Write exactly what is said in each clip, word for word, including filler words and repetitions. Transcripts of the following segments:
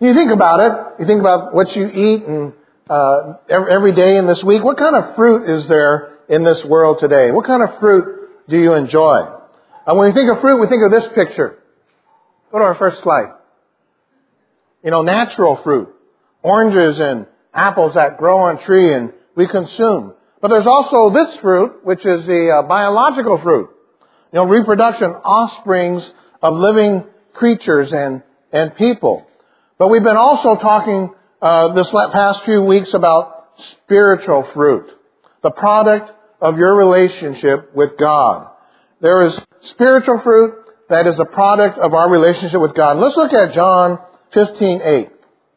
You think about it, you think about what you eat and uh, every day in this week. What kind of fruit is there in this world today? What kind of fruit do you enjoy? Uh, when we think of fruit, we think of this picture. Go to our first slide. You know, natural fruit. Oranges and apples that grow on a tree and we consume. But there's also this fruit, which is the uh, biological fruit. You know, reproduction, offsprings of living creatures and, and people. But we've been also talking uh, this past few weeks about spiritual fruit. The product of your relationship with God. There is spiritual fruit that is a product of our relationship with God. Let's look at John fifteen eight.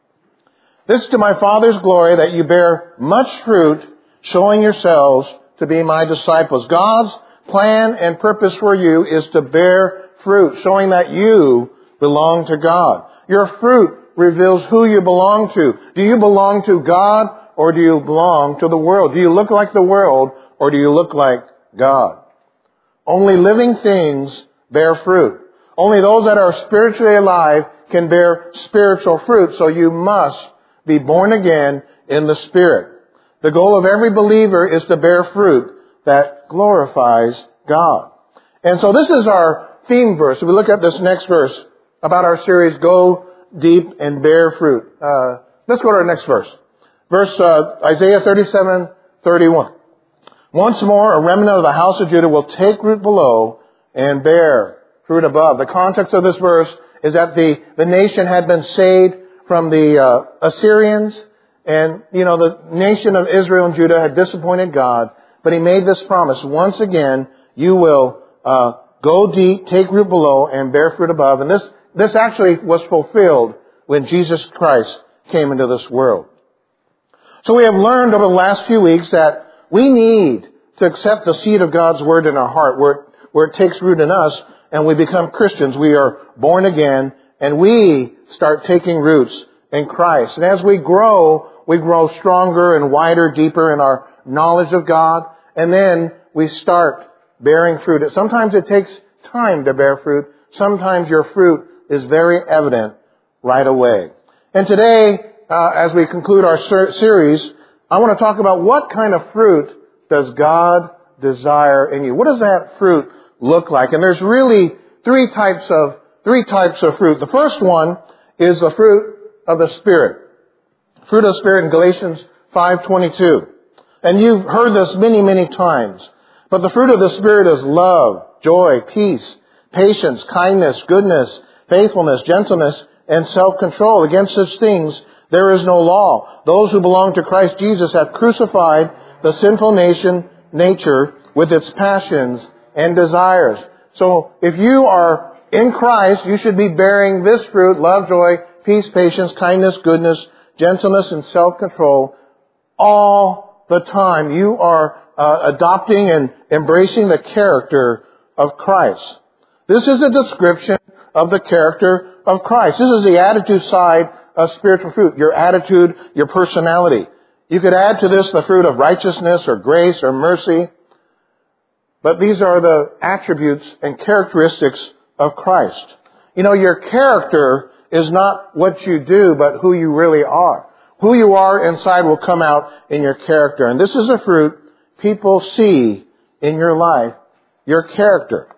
This is to my Father's glory that you bear much fruit, showing yourselves to be my disciples. God's plan and purpose for you is to bear fruit, showing that you belong to God. Your fruit reveals who you belong to. Do you belong to God or do you belong to the world? Do you look like the world or do you look like God? Only living things bear fruit. Only those that are spiritually alive can bear spiritual fruit. So you must be born again in the Spirit. The goal of every believer is to bear fruit that glorifies God. And so this is our theme verse. If we look at this next verse about our series, Go Deep and Bear Fruit. Uh, let's go to our next verse. Verse uh, Isaiah thirty-seven thirty-one. Once more, a remnant of the house of Judah will take root below and bear fruit above. The context of this verse is that the, the nation had been saved from the uh, Assyrians. And, you know, the nation of Israel and Judah had disappointed God. But He made this promise. Once again, you will uh, go deep, take root below, and bear fruit above. And this, this actually was fulfilled when Jesus Christ came into this world. So we have learned over the last few weeks that we need to accept the seed of God's Word in our heart, where it, where it takes root in us, and we become Christians. We are born again, and we start taking roots in Christ. And as we grow, we grow stronger and wider, deeper in our knowledge of God, and then we start bearing fruit. Sometimes it takes time to bear fruit. Sometimes your fruit is very evident right away. And today, uh, as we conclude our ser- series, I want to talk about what kind of fruit does God desire in you? What does that fruit look like? And there's really three types of three types of fruit. The first one is the fruit of the Spirit. Fruit of the Spirit in Galatians five twenty-two. And you've heard this many, many times. But the fruit of the Spirit is love, joy, peace, patience, kindness, goodness, faithfulness, gentleness, and self-control. Against such things there is no law. Those who belong to Christ Jesus have crucified the sinful nation, nature with its passions and desires. So if you are in Christ, you should be bearing this fruit, love, joy, peace, patience, kindness, goodness, gentleness, and self-control all the time. You are uh, adopting and embracing the character of Christ. This is a description of the character of Christ. This is the attitude side of spiritual fruit. Your attitude, your personality. You could add to this the fruit of righteousness or grace or mercy. But these are the attributes and characteristics of Christ. You know, your character is not what you do, but who you really are. Who you are inside will come out in your character. And this is a fruit people see in your life, your character.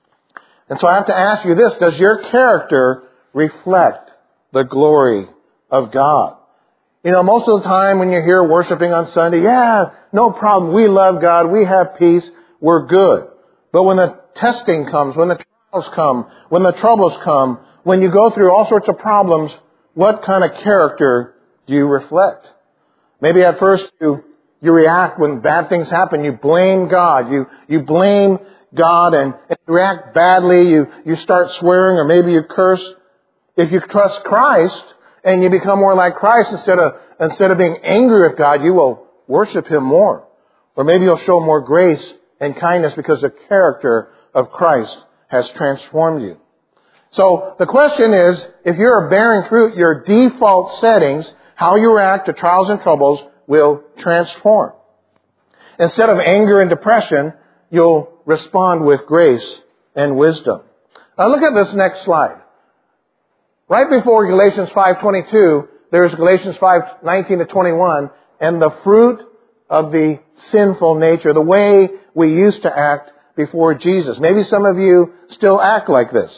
And so I have to ask you this, does your character reflect the glory of God? You know, most of the time when you're here worshiping on Sunday, yeah, no problem, we love God, we have peace, we're good. But when the testing comes, when the trials come, when the troubles come, when you go through all sorts of problems, what kind of character do you reflect? Maybe at first you, you react when bad things happen. You blame God. You, you blame God and, and you react badly. You, you start swearing or maybe you curse. If you trust Christ and you become more like Christ, instead of, instead of being angry with God, you will worship Him more. Or maybe you'll show more grace and kindness because the character of Christ has transformed you. So the question is, if you're bearing fruit, your default settings, how you react to trials and troubles, will transform. Instead of anger and depression, you'll respond with grace and wisdom. Now look at this next slide. Right before Galatians five twenty-two, there's Galatians five nineteen to twenty-one, and the fruit of the sinful nature, the way we used to act before Jesus. Maybe some of you still act like this.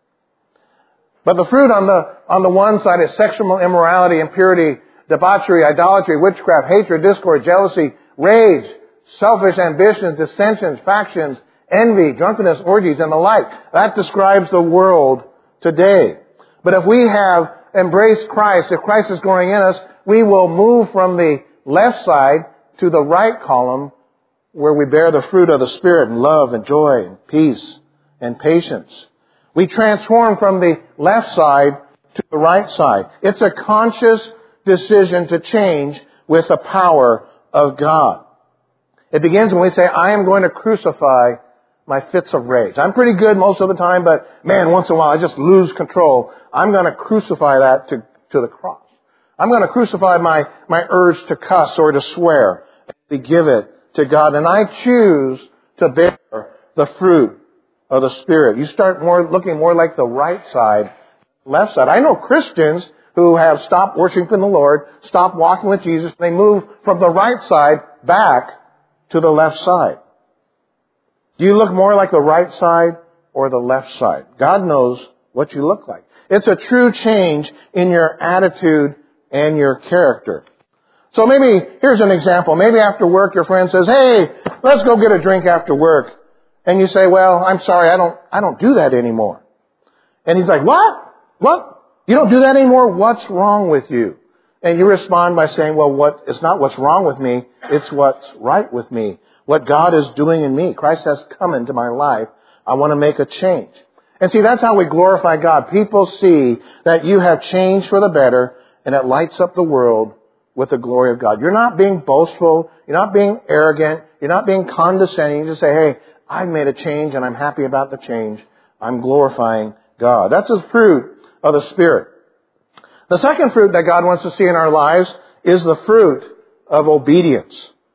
But the fruit on the, on the one side is sexual immorality, impurity, debauchery, idolatry, witchcraft, hatred, discord, jealousy, rage, selfish ambitions, dissensions, factions, envy, drunkenness, orgies, and the like. That describes the world today. But if we have embraced Christ, if Christ is growing in us, we will move from the left side to the right column where we bear the fruit of the Spirit in love and joy and peace and patience. We transform from the left side to the right side. It's a conscious decision to change with the power of God. It begins when we say, I am going to crucify my fits of rage. I'm pretty good most of the time, but man, once in a while I just lose control. I'm going to crucify that to, to the cross. I'm going to crucify my, my urge to cuss or to swear. We give it to God. And I choose to bear the fruit of the Spirit. You start more looking more like the right side, left side. I know Christians who have stopped worshiping the Lord, stopped walking with Jesus. They move from the right side back to the left side. Do you look more like the right side or the left side? God knows what you look like. It's a true change in your attitude and your character. So maybe, here's an example. Maybe after work your friend says, hey, let's go get a drink after work. And you say, well, I'm sorry, I don't, I don't do that anymore. And he's like, what? What? You don't do that anymore? What's wrong with you? And you respond by saying, well, what, it's not what's wrong with me, it's what's right with me. What God is doing in me. Christ has come into my life. I want to make a change. And see, that's how we glorify God. People see that you have changed for the better, and it lights up the world with the glory of God. You're not being boastful. You're not being arrogant. You're not being condescending. You just say, hey, I've made a change, and I'm happy about the change. I'm glorifying God. That's the fruit of the Spirit. The second fruit that God wants to see in our lives is the fruit of obedience.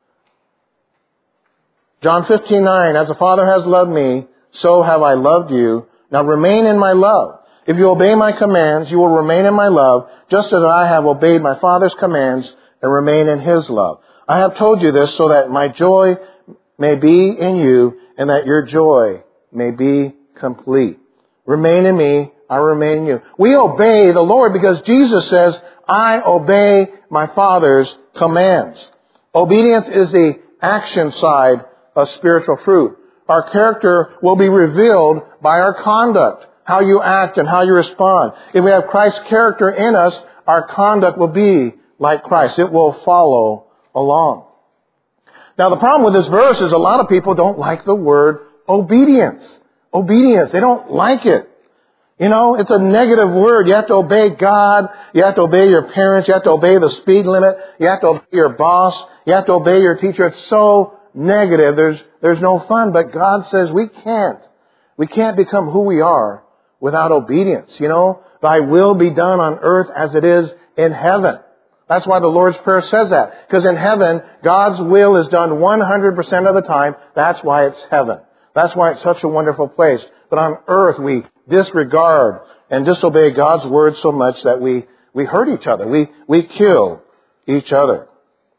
John fifteen nine, as the Father has loved me, so have I loved you. Now remain in my love. If you obey my commands, you will remain in my love, just as I have obeyed my Father's commands and remain in His love. I have told you this so that my joy may be in you and that your joy may be complete. Remain in me, I remain in you. We obey the Lord because Jesus says, I obey my Father's commands. Obedience is the action side of spiritual fruit. Our character will be revealed by our conduct, how you act and how you respond. If we have Christ's character in us, our conduct will be like Christ. It will follow along. Now the problem with this verse is a lot of people don't like the word obedience. Obedience. They don't like it. You know, it's a negative word. You have to obey God. You have to obey your parents. You have to obey the speed limit. You have to obey your boss. You have to obey your teacher. It's so negative. There's, there's no fun. But God says we can't. We can't become who we are without obedience. You know, thy will be done on earth as it is in heaven. That's why the Lord's Prayer says that. Because in heaven, God's will is done one hundred percent of the time. That's why it's heaven. That's why it's such a wonderful place. But on earth, we disregard and disobey God's word so much that we, we hurt each other. We, we kill each other.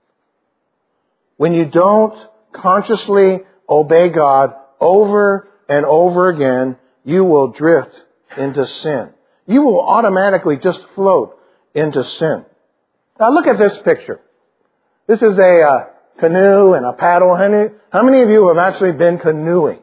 When you don't consciously obey God over and over again, you will drift into sin. You will automatically just float into sin. Now look at this picture. This is a uh, canoe and a paddle. How many, how many of you have actually been canoeing?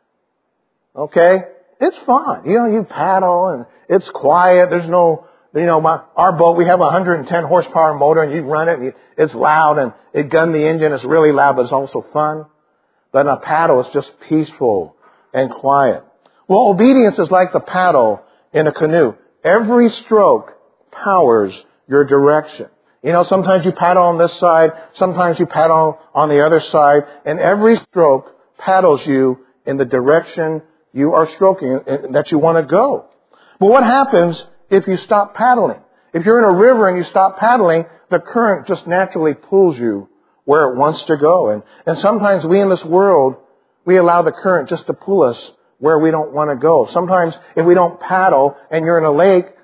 Okay? It's fun. You know, you paddle and it's quiet. There's no, you know, my, our boat, we have a one hundred ten horsepower motor and you run it and you, it's loud and it gun the engine. It's really loud, but it's also fun. But in a paddle, it's just peaceful and quiet. Well, obedience is like the paddle in a canoe. Every stroke powers your direction. You know, sometimes you paddle on this side, sometimes you paddle on the other side, and every stroke paddles you in the direction you are stroking, that you want to go. But what happens if you stop paddling? If you're in a river and you stop paddling, the current just naturally pulls you where it wants to go. And, and sometimes we in this world, we allow the current just to pull us where we don't want to go. Sometimes if we don't paddle and you're in a lake,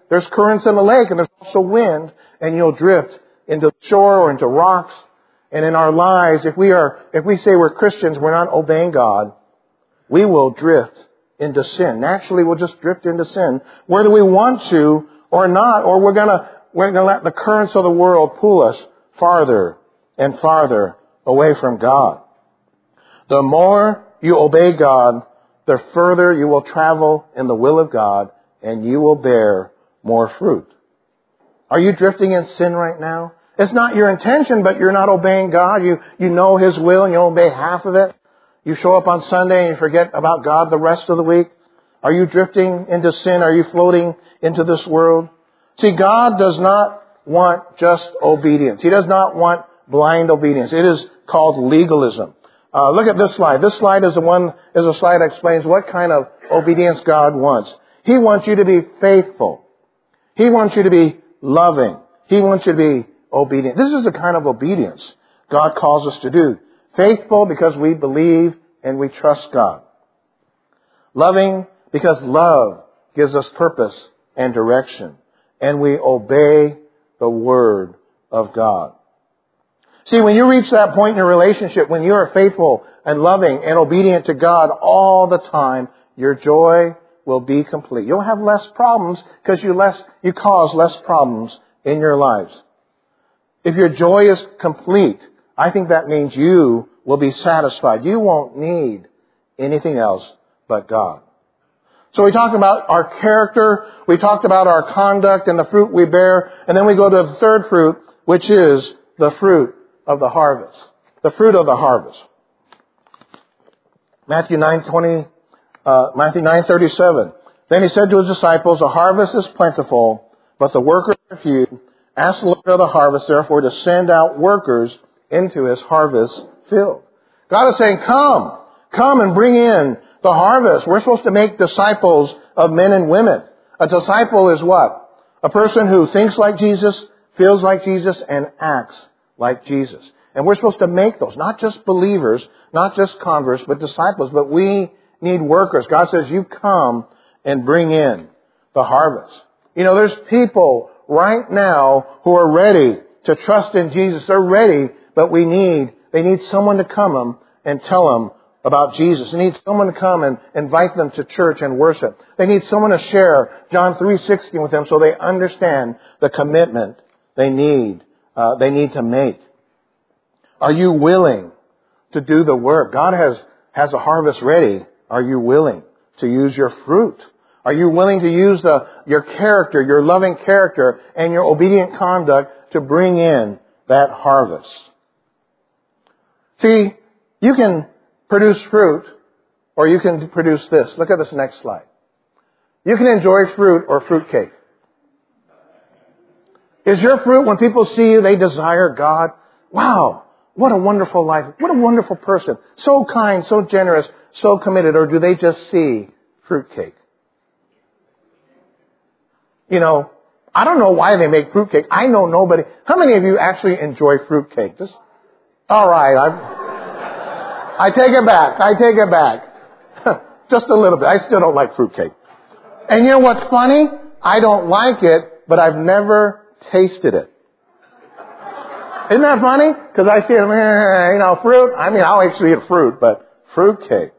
There's currents in the lake, and there's also wind, and you'll drift into the shore or into rocks. And in our lives, if we are, if we say we're Christians, we're not obeying God, we will drift into sin. Naturally, we'll just drift into sin, whether we want to or not, or we're gonna, we're gonna let the currents of the world pull us farther and farther away from God. The more you obey God, the further you will travel in the will of God, and you will bear more fruit. Are you drifting in sin right now? It's not your intention, but you're not obeying God. You, you know His will and you obey half of it. You show up on Sunday and you forget about God the rest of the week. Are you drifting into sin? Are you floating into this world? See, God does not want just obedience. He does not want blind obedience. It is called legalism. Uh, look at this slide. This slide is the one, is a slide that explains what kind of obedience God wants. He wants you to be faithful. He wants you to be loving. He wants you to be obedient. This is the kind of obedience God calls us to do. Faithful because we believe and we trust God. Loving because love gives us purpose and direction. And we obey the Word of God. See, when you reach that point in your relationship, when you are faithful and loving and obedient to God all the time, your joy will be complete. You'll have less problems because you less you cause less problems in your lives. If your joy is complete, I think that means you will be satisfied. You won't need anything else but God. So we talked about our character, we talked about our conduct and the fruit we bear, and then we go to the third fruit, which is the fruit of the harvest. The fruit of the harvest. Matthew nine twenty, uh, Matthew nine thirty-seven. Then he said to his disciples, "The harvest is plentiful, but the workers are few. Ask the Lord of the harvest, therefore, to send out workers into His harvest field." God is saying, come, come and bring in the harvest. We're supposed to make disciples of men and women. A disciple is what? A person who thinks like Jesus, feels like Jesus, and acts like Jesus. And we're supposed to make those, not just believers, not just converts, but disciples. But we need workers. God says, you come and bring in the harvest. You know, there's people right now who are ready to trust in Jesus. They're ready, but we need, they need someone to come them and tell them about Jesus. They need someone to come and invite them to church and worship. They need someone to share John three sixteen with them so they understand the commitment they need, uh, they need to make. Are you willing to do the work? God has, has a harvest ready. Are you willing to use your fruit? Are you willing to use the, your character, your loving character, and your obedient conduct to bring in that harvest? See, you can produce fruit, or you can produce this. Look at this next slide. You can enjoy fruit or fruitcake. Is your fruit, when people see you, they desire God? Wow, what a wonderful life. What a wonderful person. So kind, so generous, so committed. Or do they just see fruitcake? You know, I don't know why they make fruitcake. I know nobody. How many of you actually enjoy fruitcake? Just, all right, I, I take it back. I take it back. Just a little bit. I still don't like fruitcake. And you know what's funny? I don't like it, but I've never tasted it. Isn't that funny? Because I see, eh, you know, fruit. I mean, I'll actually eat fruit, but fruitcake.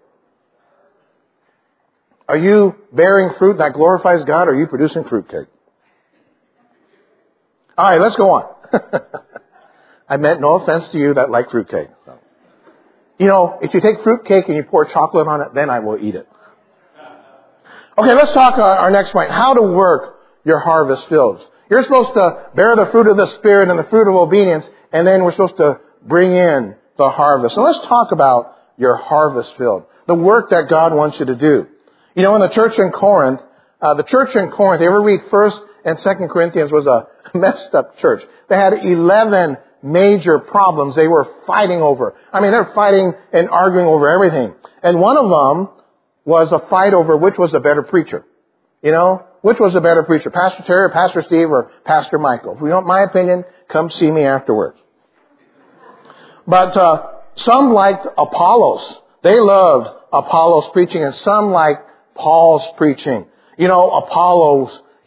Are you bearing fruit that glorifies God, or are you producing fruitcake? All right, let's go on. I meant no offense to you that like fruitcake. So. You know, if you take fruitcake and you pour chocolate on it, then I will eat it. Okay, let's talk uh, our next point. How to work your harvest fields. You're supposed to bear the fruit of the Spirit and the fruit of obedience, and then we're supposed to bring in the harvest. So let's talk about your harvest field, the work that God wants you to do. You know, in the church in Corinth, uh, the church in Corinth, you ever read First and Second Corinthians, was a messed up church. They had eleven major problems they were fighting over. I mean, they're fighting and arguing over everything. And one of them was a fight over which was a better preacher. You know, which was a better preacher, Pastor Terry, Pastor Steve, or Pastor Michael? If you want my opinion, come see me afterwards. But uh, some liked Apollos. They loved Apollos' preaching, and some liked Paul's preaching. You know, Apollos,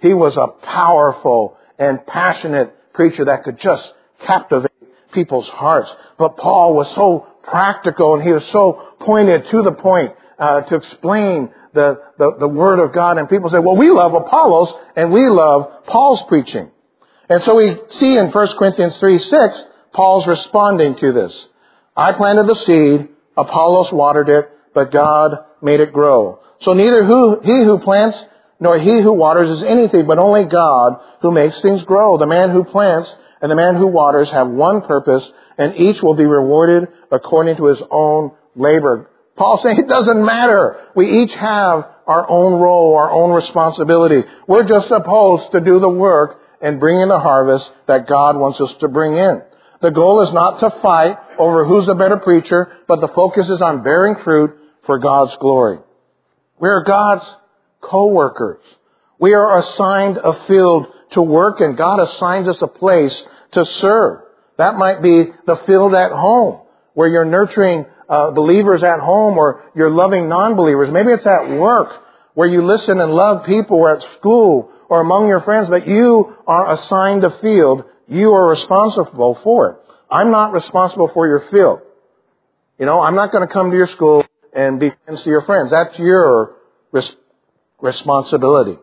He was a powerful and passionate preacher that could just captivate people's hearts. But Paul was so practical and he was so pointed to the point uh, to explain the, the, the Word of God. And people say, well, we love Apollos and we love Paul's preaching. And so we see in First Corinthians three six, Paul's responding to this. I planted the seed, Apollos watered it, but God made it grow. So neither who, he who plants nor he who waters is anything, but only God who makes things grow. The man who plants and the man who waters have one purpose, and each will be rewarded according to his own labor. Paul's saying it doesn't matter. We each have our own role, our own responsibility. We're just supposed to do the work and bring in the harvest that God wants us to bring in. The goal is not to fight over who's the better preacher, but the focus is on bearing fruit for God's glory. We are God's co-workers. We are assigned a field to work, and God assigns us a place to serve. That might be the field at home, where you're nurturing uh, believers at home, or you're loving non-believers. Maybe it's at work, where you listen and love people, or at school, or among your friends, but you are assigned a field. You are responsible for it. I'm not responsible for your field. You know, I'm not going to come to your school and be friends to your friends. That's your res- responsibility.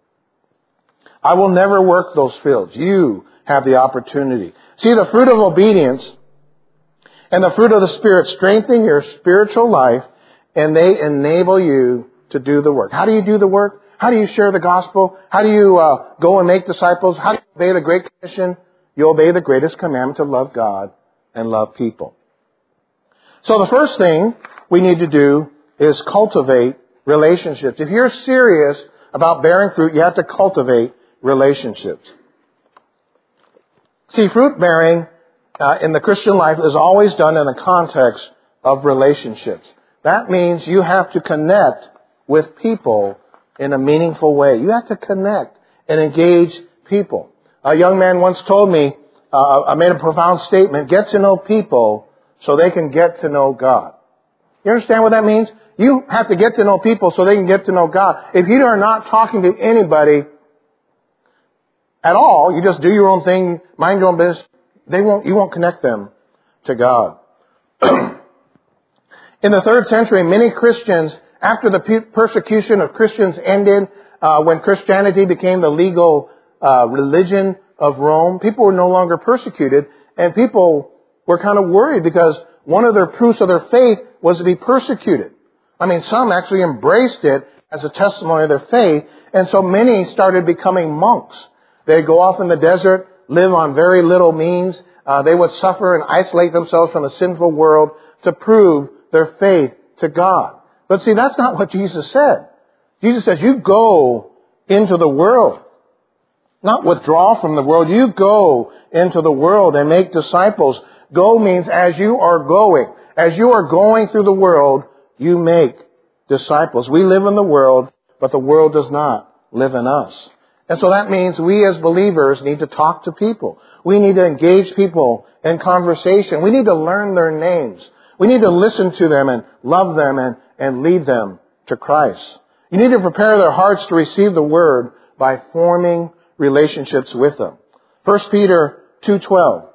I will never work those fields. You have the opportunity. See, the fruit of obedience and the fruit of the Spirit strengthen your spiritual life, and they enable you to do the work. How do you do the work? How do you share the gospel? How do you uh, go and make disciples? How do you obey the Great Commission? You obey the greatest commandment to love God and love people. So the first thing we need to do is cultivate relationships. If you're serious about bearing fruit, you have to cultivate relationships. See, fruit bearing uh, in the Christian life is always done in the context of relationships. That means you have to connect with people in a meaningful way. You have to connect and engage people. A young man once told me, uh, I made a profound statement, get to know people so they can get to know God. You understand what that means? You have to get to know people so they can get to know God. If you are not talking to anybody at all, you just do your own thing, mind your own business, they won't, you won't connect them to God. In the third century, many Christians, after the persecution of Christians ended, uh, when Christianity became the legal uh, religion of Rome, people were no longer persecuted, and people were kind of worried because one of their proofs of their faith was to be persecuted. I mean, some actually embraced it as a testimony of their faith, and so many started becoming monks. They'd go off in the desert, live on very little means. Uh, they would suffer and isolate themselves from the sinful world to prove their faith to God. But see, that's not what Jesus said. Jesus says, you go into the world. Not withdraw from the world. You go into the world and make disciples. Go means as you are going. As you are going through the world, you make disciples. We live in the world, but the world does not live in us. And so that means we as believers need to talk to people. We need to engage people in conversation. We need to learn their names. We need to listen to them and love them and, and lead them to Christ. You need to prepare their hearts to receive the Word by forming relationships with them. First Peter two twelve.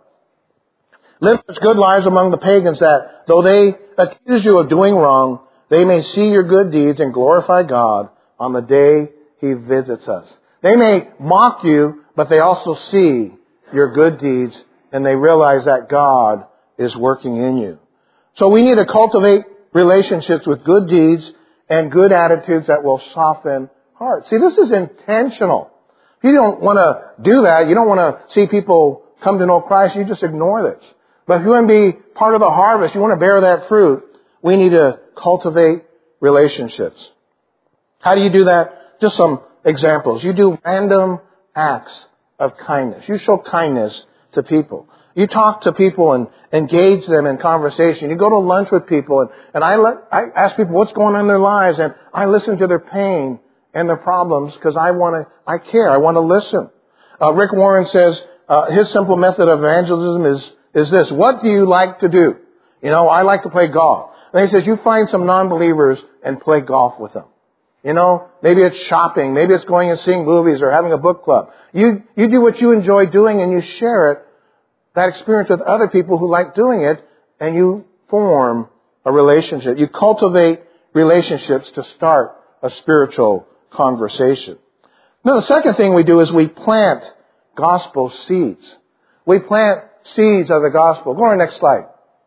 Live such good lives among the pagans that, though they accuse you of doing wrong, they may see your good deeds and glorify God on the day He visits us. They may mock you, but they also see your good deeds and they realize that God is working in you. So we need to cultivate relationships with good deeds and good attitudes that will soften hearts. See, this is intentional. If you don't want to do that, you don't want to see people come to know Christ, you just ignore this. But if you want to be part of the harvest, you want to bear that fruit, we need to cultivate relationships. How do you do that? Just some examples. You do random acts of kindness. You show kindness to people. You talk to people and engage them in conversation. You go to lunch with people, and, and I, let, I ask people what's going on in their lives, and I listen to their pain and their problems because I want to, I care. I want to listen. Uh, Rick Warren says uh, his simple method of evangelism is is this. What do you like to do? You know, I like to play golf. And he says, you find some non-believers and play golf with them. You know, maybe it's shopping. Maybe it's going and seeing movies or having a book club. You, you do what you enjoy doing and you share it, that experience with other people who like doing it, and you form a relationship. You cultivate relationships to start a spiritual conversation. Now, the second thing we do is we plant gospel seeds. We plant seeds of the gospel. Go on to the next slide.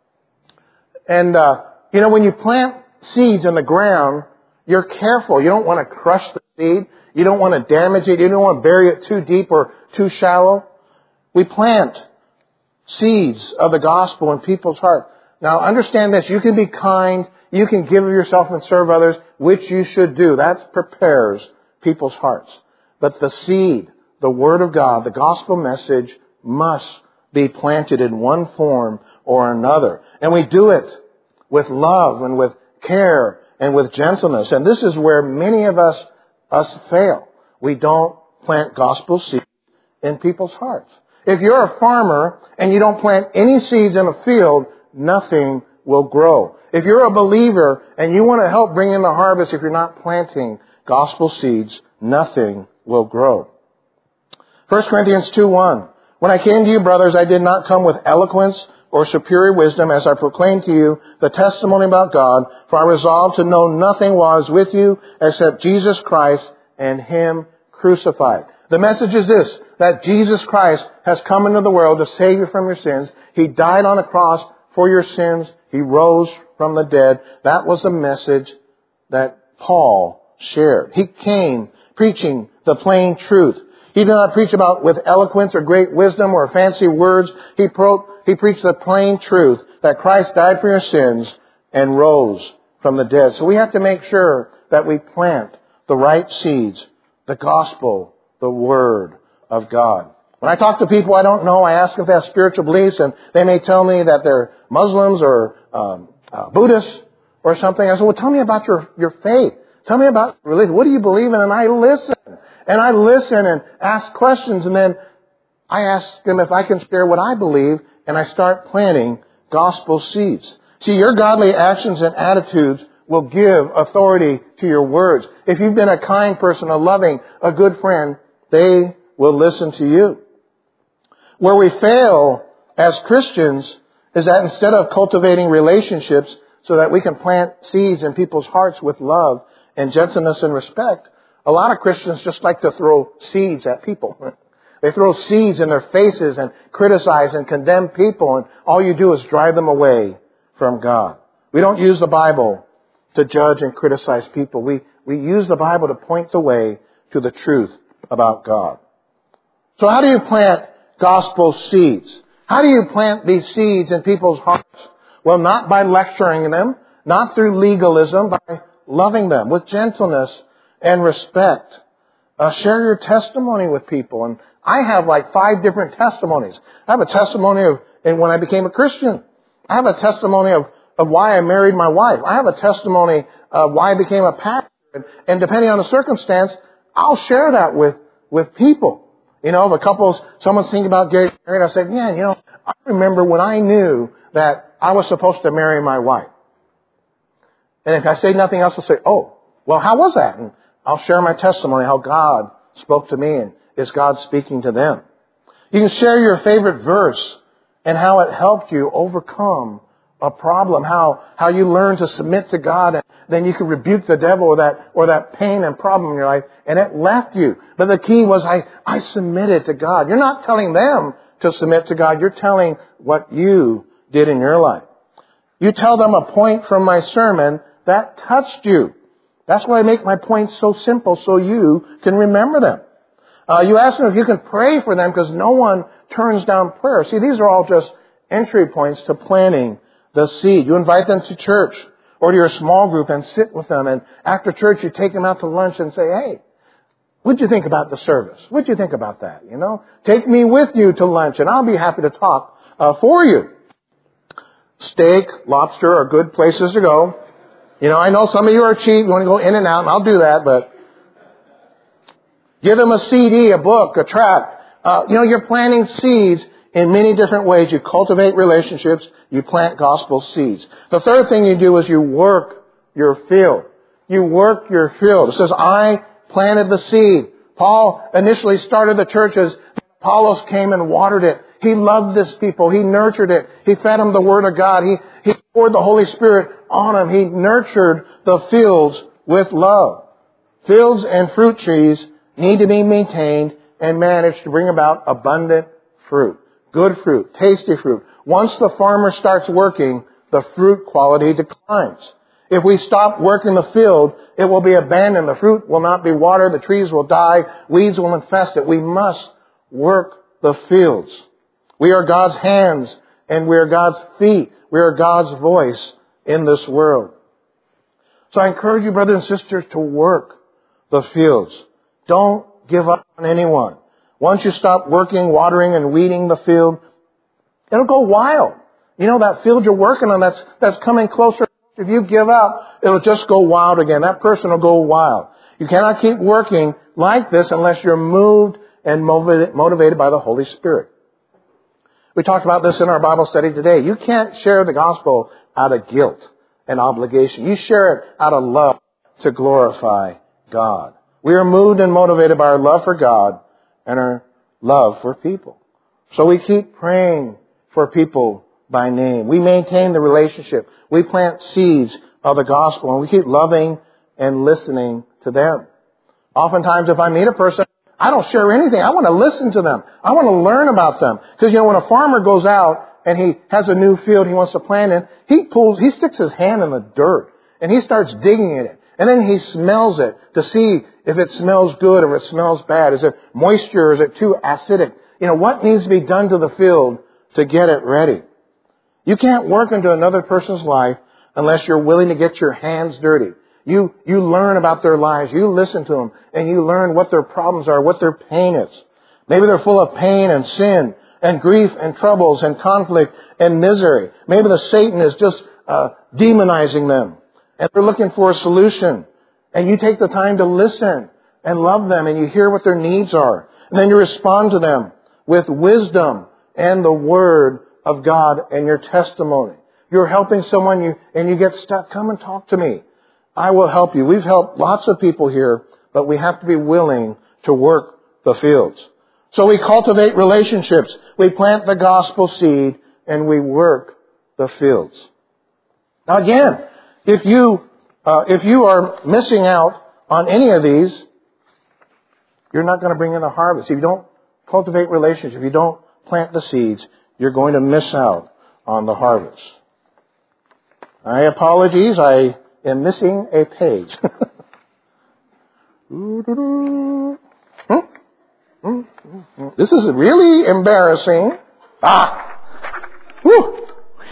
And, uh, you know, when you plant seeds in the ground, you're careful. You don't want to crush the seed. You don't want to damage it. You don't want to bury it too deep or too shallow. We plant seeds of the gospel in people's heart. Now, understand this. You can be kind. You can give of yourself and serve others, which you should do. That prepares people's hearts. But the seed, the Word of God, the gospel message must be planted in one form or another. And we do it with love and with care and with gentleness. And this is where many of us, us fail. We don't plant gospel seeds in people's hearts. If you're a farmer and you don't plant any seeds in a field, nothing will grow. If you're a believer and you want to help bring in the harvest, if you're not planting gospel seeds, nothing will grow. First Corinthians two one. When I came to you, brothers, I did not come with eloquence or superior wisdom as I proclaimed to you the testimony about God, for I resolved to know nothing while I was with you except Jesus Christ and Him crucified. The message is this, that Jesus Christ has come into the world to save you from your sins. He died on the cross for your sins. He rose from the dead. That was the message that Paul shared. He came preaching the plain truth. He did not preach about with eloquence or great wisdom or fancy words. He, pro- he preached the plain truth that Christ died for your sins and rose from the dead. So we have to make sure that we plant the right seeds, the gospel, the Word of God. When I talk to people I don't know, I ask if they have spiritual beliefs, and they may tell me that they're Muslims or um, uh, Buddhists or something. I say, well, tell me about your, your faith. Tell me about religion. What do you believe in? And I listen. And I listen and ask questions, and then I ask them if I can share what I believe, and I start planting gospel seeds. See, your godly actions and attitudes will give authority to your words. If you've been a kind person, a loving, a good friend, they will listen to you. Where we fail as Christians is that instead of cultivating relationships so that we can plant seeds in people's hearts with love and gentleness and respect, a lot of Christians just like to throw seeds at people. They throw seeds in their faces and criticize and condemn people, and all you do is drive them away from God. We don't use the Bible to judge and criticize people. We, we use the Bible to point the way to the truth about God. So how do you plant gospel seeds? How do you plant these seeds in people's hearts? Well, not by lecturing them, not through legalism, by loving them with gentleness and respect. Uh, share your testimony with people. And I have like five different testimonies. I have a testimony of and when I became a Christian. I have a testimony of, of why I married my wife. I have a testimony of why I became a pastor. And, and depending on the circumstance, I'll share that with, with people. You know, if a couple's, someone's thinking about getting married, I say, yeah, you know, I remember when I knew that I was supposed to marry my wife. And if I say nothing else, I'll say, oh, well, how was that? And I'll share my testimony, how God spoke to me, and is God speaking to them. You can share your favorite verse and how it helped you overcome a problem, how, how you learned to submit to God, and then you could rebuke the devil or that, or that pain and problem in your life, and it left you. But the key was, I, I submitted to God. You're not telling them to submit to God. You're telling what you did in your life. You tell them a point from my sermon that touched you. That's why I make my points so simple, so you can remember them. Uh, you ask them if you can pray for them, because no one turns down prayer. See, these are all just entry points to planting the seed. You invite them to church or to your small group and sit with them. And after church, you take them out to lunch and say, hey, what'd you think about the service? What'd you think about that? You know, take me with you to lunch, and I'll be happy to talk uh, for you. Steak, lobster are good places to go. You know, I know some of you are cheap. You want to go in and out, and I'll do that, but give them a C D, a book, a tract. Uh, you know, you're planting seeds in many different ways. You cultivate relationships. You plant gospel seeds. The third thing you do is you work your field. You work your field. It says, I planted the seed. Paul initially started the churches. Apollos came and watered it. He loved this people. He nurtured it. He fed them the Word of God. He, he poured the Holy Spirit on them. He nurtured the fields with love. Fields and fruit trees need to be maintained and managed to bring about abundant fruit. Good fruit. Tasty fruit. Once the farmer starts working, the fruit quality declines. If we stop working the field, it will be abandoned. The fruit will not be watered. The trees will die. Weeds will infest it. We must work the fields. We are God's hands and we are God's feet. We are God's voice in this world. So I encourage you, brothers and sisters, to work the fields. Don't give up on anyone. Once you stop working, watering, and weeding the field, it'll go wild. You know, that field you're working on, that's, that's coming closer. If you give up, it'll just go wild again. That person will go wild. You cannot keep working like this unless you're moved and motivated by the Holy Spirit. We talked about this in our Bible study today. You can't share the gospel out of guilt and obligation. You share it out of love to glorify God. We are moved and motivated by our love for God and our love for people. So we keep praying for people by name. We maintain the relationship. We plant seeds of the gospel and we keep loving and listening to them. Oftentimes if I meet a person, I don't share anything. I want to listen to them. I want to learn about them. Because, you know, when a farmer goes out and he has a new field he wants to plant in, he pulls, he sticks his hand in the dirt and he starts digging in it. And then he smells it to see if it smells good or if it smells bad. Is there moisture or is it too acidic? You know, what needs to be done to the field to get it ready? You can't work into another person's life unless you're willing to get your hands dirty. You, you learn about their lives. You listen to them and you learn what their problems are, what their pain is. Maybe they're full of pain and sin and grief and troubles and conflict and misery. Maybe the Satan is just uh, demonizing them and they're looking for a solution. And you take the time to listen and love them and you hear what their needs are. And then you respond to them with wisdom and the Word of God and your testimony. You're helping someone you and you get stuck. Come and talk to me. I will help you. We've helped lots of people here, but we have to be willing to work the fields. So we cultivate relationships. We plant the gospel seed and we work the fields. Now again, if you, uh, if you are missing out on any of these, you're not going to bring in the harvest. If you don't cultivate relationships, if you don't plant the seeds, you're going to miss out on the harvest. My apologies. I am missing a page. This is really embarrassing. Ah! Woo!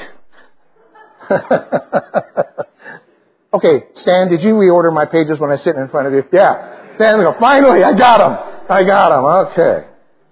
Okay, Stan, did you reorder my pages when I sit in front of you? Yeah. Stan, go, finally, I got them. I got them.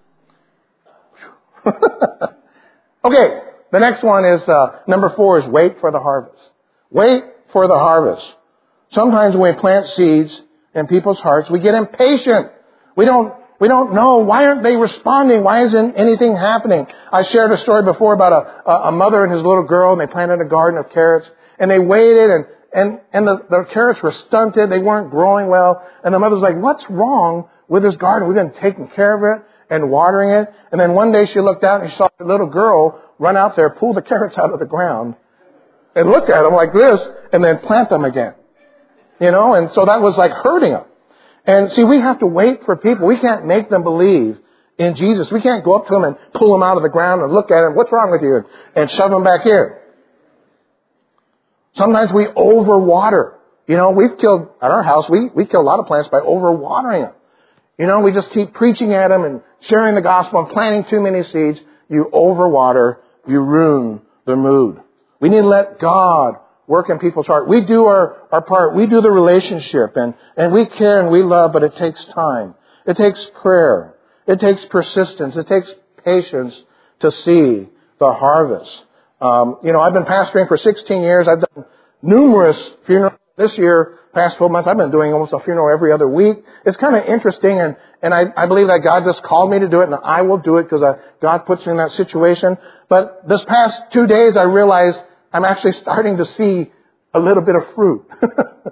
Okay. Okay, the next one is, uh, number four is wait for the harvest. Wait for the harvest. Sometimes when we plant seeds in people's hearts, we get impatient. We don't, we don't know. Why aren't they responding? Why isn't anything happening? I shared a story before about a, a mother and his little girl, and they planted a garden of carrots, and they waited, and, and, and the, the carrots were stunted. They weren't growing well. And the mother's like, what's wrong with this garden? We've been taking care of it and watering it. And then one day she looked out and she saw a little girl run out there, pull the carrots out of the ground, and look at them like this, and then plant them again. You know, and so that was like hurting them. And see, we have to wait for people. We can't make them believe in Jesus. We can't go up to them and pull them out of the ground and look at them, what's wrong with you, and shove them back in. Sometimes we overwater. You know, we've killed, at our house, we, we kill a lot of plants by overwatering them. You know, we just keep preaching at them and sharing the gospel and planting too many seeds. You overwater, you ruin the mood. We need to let God work in people's heart. We do our, our part. We do the relationship and, and we care and we love, but it takes time. It takes prayer. It takes persistence. It takes patience to see the harvest. Um, you know, I've been pastoring for sixteen years. I've done numerous funerals. This year, past twelve months, I've been doing almost a funeral every other week. It's kind of interesting, and, and I, I believe that God just called me to do it, and I will do it because God puts me in that situation. But this past two days, I realized I'm actually starting to see a little bit of fruit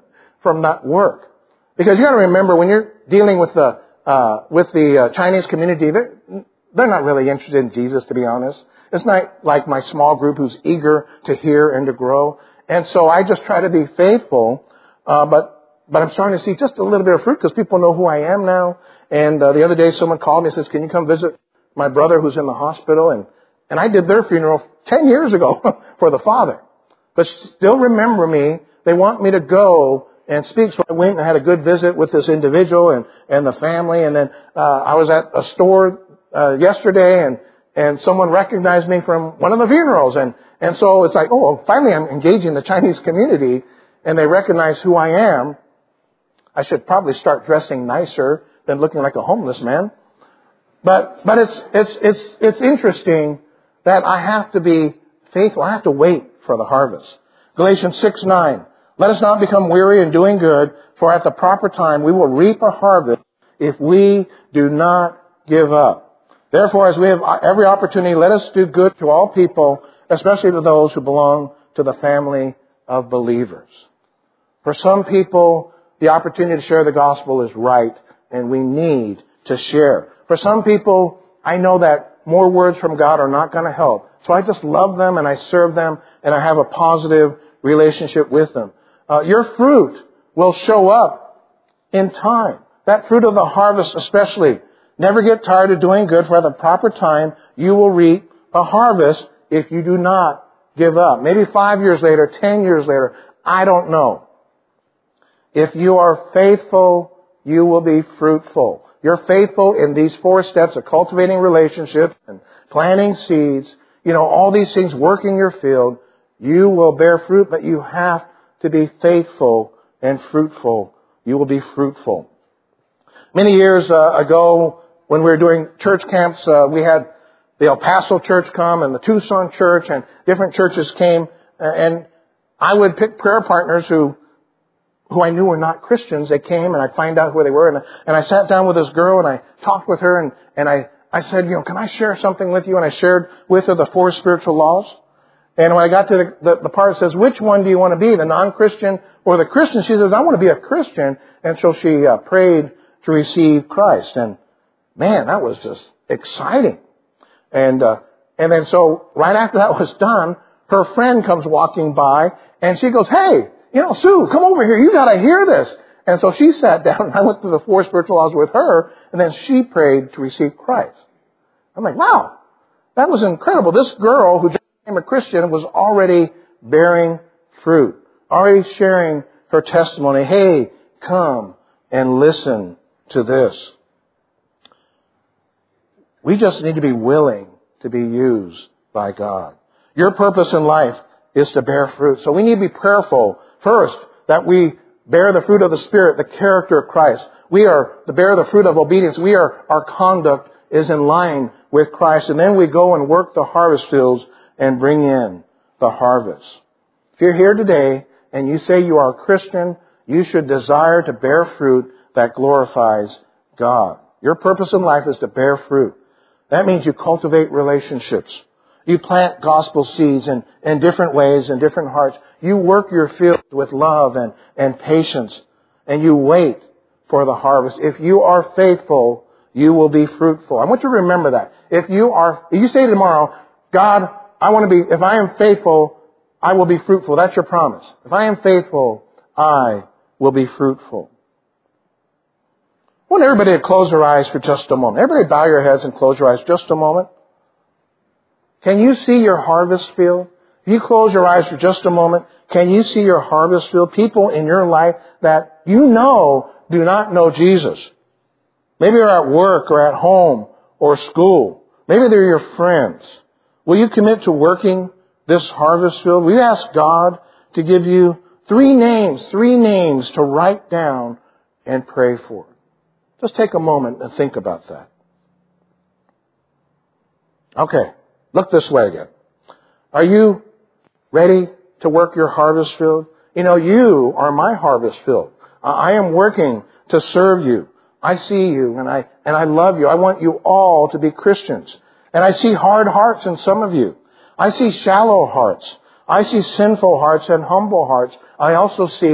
from that work. Because you got to remember, when you're dealing with the uh, with the uh, Chinese community, they're, they're not really interested in Jesus, to be honest. It's not like my small group who's eager to hear and to grow. And so I just try to be faithful, uh, but but I'm starting to see just a little bit of fruit because people know who I am now. And uh, the other day, someone called me and says, "Can you come visit my brother who's in the hospital?" And and I did their funeral ten years ago for the father, but still remember me. They want me to go and speak. So I went and had a good visit with this individual and, and the family. And then uh, I was at a store uh, yesterday, and, and someone recognized me from one of the funerals. And, and so it's like, oh, finally I'm engaging the Chinese community, and they recognize who I am. I should probably start dressing nicer than looking like a homeless man. But but it's it's it's it's interesting that I have to be faithful. I have to wait for the harvest. Galatians six nine. Let us not become weary in doing good, for at the proper time we will reap a harvest if we do not give up. Therefore, as we have every opportunity, let us do good to all people, especially to those who belong to the family of believers. For some people, the opportunity to share the gospel is right, and we need to share. For some people, I know that more words from God are not going to help. So I just love them and I serve them and I have a positive relationship with them. Uh, your fruit will show up in time. That fruit of the harvest especially. Never get tired of doing good, for at the proper time you will reap a harvest if you do not give up. Maybe five years later, ten years later, I don't know. If you are faithful, you will be fruitful. You're faithful in these four steps of cultivating relationships and planting seeds, you know, all these things, working your field, you will bear fruit, but you have to be faithful and fruitful. You will be fruitful. Many years uh, ago, when we were doing church camps, uh, we had the El Paso church come and the Tucson church, and different churches came, and I would pick prayer partners who who I knew were not Christians. They came and I'd find out who they were, and, and I sat down with this girl and I talked with her, and, and I, I said, you know, can I share something with you? And I shared with her the four spiritual laws. And when I got to the, the, the part that says, which one do you want to be, the non-Christian or the Christian? She says, I want to be a Christian. And so she uh, prayed to receive Christ. And man, that was just exciting. And, uh, and then so right after that was done, her friend comes walking by and she goes, hey, you know, Sue, come over here. You got to hear this. And so she sat down and I went through the four spiritual laws with her, and then she prayed to receive Christ. I'm like, wow, that was incredible. This girl who just became a Christian was already bearing fruit, already sharing her testimony. Hey, come and listen to this. We just need to be willing to be used by God. Your purpose in life is to bear fruit. So we need to be prayerful first that we bear the fruit of the Spirit, the character of Christ. We are to bear the fruit of obedience. We are, our conduct is in line with Christ. And then we go and work the harvest fields and bring in the harvest. If you're here today and you say you are a Christian, you should desire to bear fruit that glorifies God. Your purpose in life is to bear fruit. That means you cultivate relationships. You plant gospel seeds in, in different ways, in different hearts. You work your fields with love and, and patience. And you wait for the harvest. If you are faithful, you will be fruitful. I want you to remember that. If you are, if you say tomorrow, God, I want to be, if I am faithful, I will be fruitful. That's your promise. If I am faithful, I will be fruitful. I want everybody to close their eyes for just a moment. Everybody bow your heads and close your eyes just a moment. Can you see your harvest field? If you close your eyes for just a moment, can you see your harvest field? People in your life that you know do not know Jesus. Maybe they're at work or at home or school. Maybe they're your friends. Will you commit to working this harvest field? Will you ask God to give you three names, three names to write down and pray for? Just take a moment and think about that. Okay. Look this way again. Are you ready to work your harvest field? You know, you are my harvest field. I am working to serve you. I see you and I and I love you. I want you all to be Christians. And I see hard hearts in some of you. I see shallow hearts. I see sinful hearts and humble hearts. I also see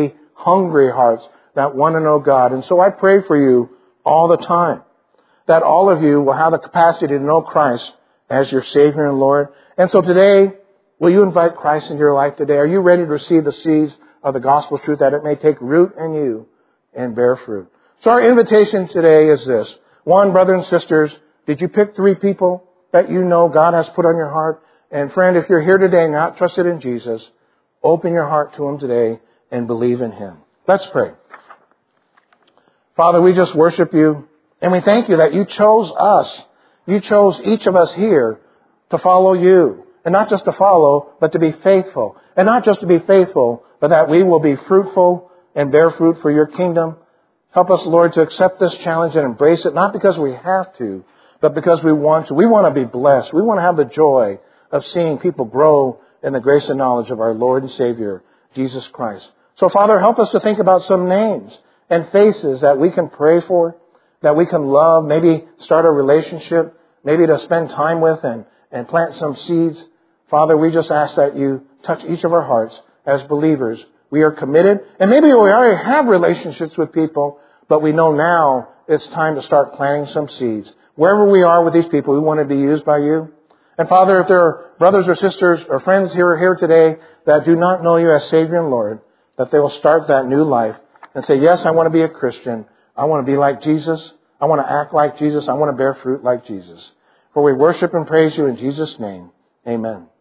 hungry hearts that want to know God. And so I pray for you all the time, that all of you will have the capacity to know Christ as your Savior and Lord. And so today, will you invite Christ into your life today? Are you ready to receive the seeds of the gospel truth that it may take root in you and bear fruit? So our invitation today is this. One, brothers and sisters, did you pick three people that you know God has put on your heart? And friend, if you're here today not trusted in Jesus, open your heart to Him today and believe in Him. Let's pray. Father, we just worship you and we thank you that you chose us. You chose each of us here to follow you. And not just to follow, but to be faithful. And not just to be faithful, but that we will be fruitful and bear fruit for your kingdom. Help us, Lord, to accept this challenge and embrace it, not because we have to, but because we want to. We want to be blessed. We want to have the joy of seeing people grow in the grace and knowledge of our Lord and Savior, Jesus Christ. So, Father, help us to think about some names and faces that we can pray for, that we can love, maybe start a relationship, maybe to spend time with and, and plant some seeds. Father, we just ask that you touch each of our hearts as believers. We are committed, and maybe we already have relationships with people, but we know now it's time to start planting some seeds. Wherever we are with these people, we want to be used by you. And Father, if there are brothers or sisters or friends here here today that do not know you as Savior and Lord, that they will start that new life and say, yes, I want to be a Christian. I want to be like Jesus. I want to act like Jesus. I want to bear fruit like Jesus. For we worship and praise you in Jesus' name. Amen.